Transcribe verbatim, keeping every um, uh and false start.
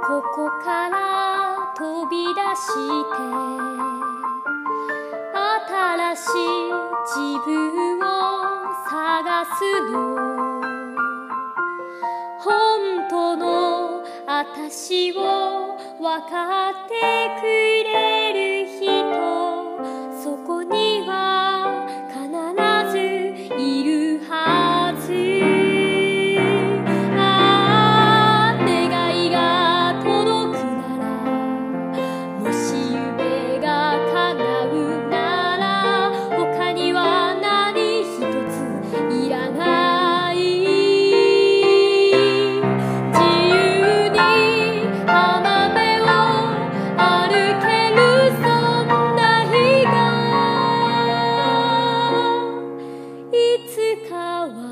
ここから飛び出して新しい自分を探すの。本当の私を分かってくれる人、そこには必ずいるはず。いつかは